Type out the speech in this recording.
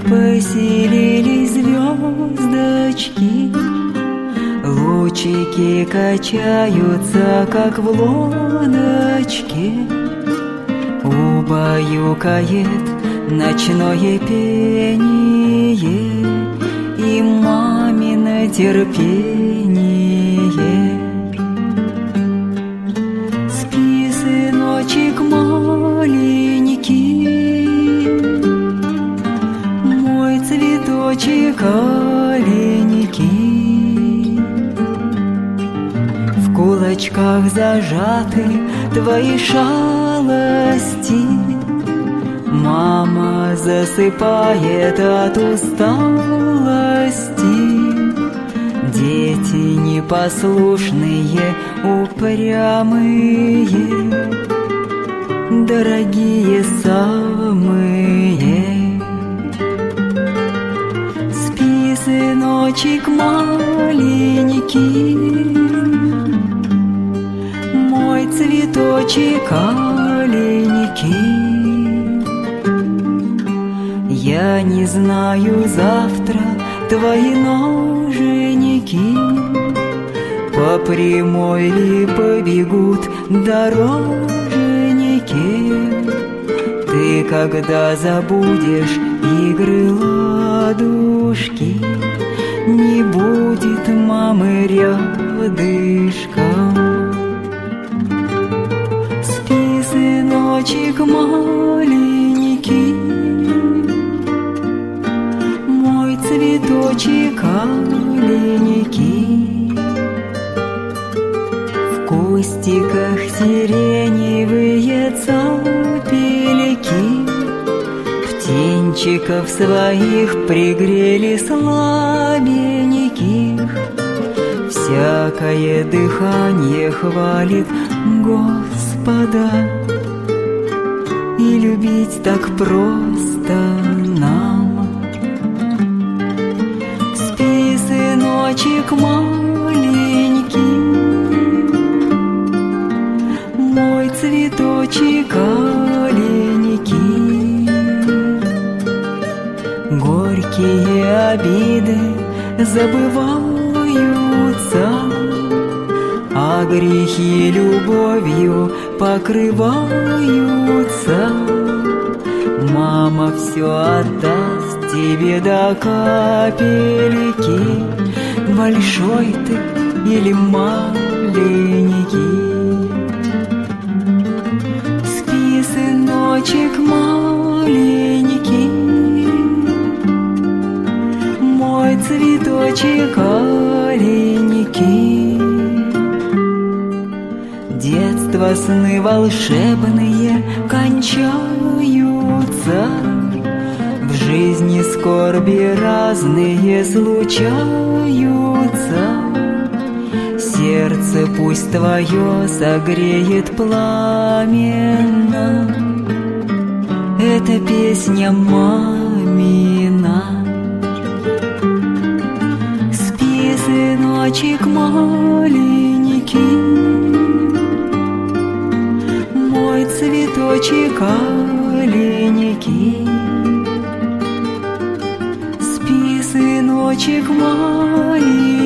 Поселились звездочки, лучики качаются, как в лодочке. Убаюкает ночное пение и мамино терпение. Спи, сыночек маленький, мой цветочек аленький. В кулачках зажаты твои шалости, мама засыпает от усталости. Дети непослушные, упрямые, дорогие самые. Спи, сыночек маленький, мой цветочек аленький. Я не знаю завтра твои ноженьки по прямой ли побегут дороженьки. Ты когда забудешь игры ладушки, не будет мамы рядышком. Спи, сыночек маленький, цветочек аленький. В кустиках сиреневые цапельки птенчиков своих пригрели слабеньких. Всякое дыхание хвалит Господа, и любить так просто нам. Сыночек маленький, мой цветочек аленький. Горькие обиды забываются, а грехи любовью покрываются. Мама все отдаст тебе до капельки, большой ты или маленький. Спи, сыночек маленький, мой цветочек аленький. Детство сны волшебные кончаются, в жизни скорби разные случаются. Сердце пусть твое согреет пламенно эта песня мамина. Спи, сыночек маленький, мой цветочек аленький. Спи, сыночек маленький,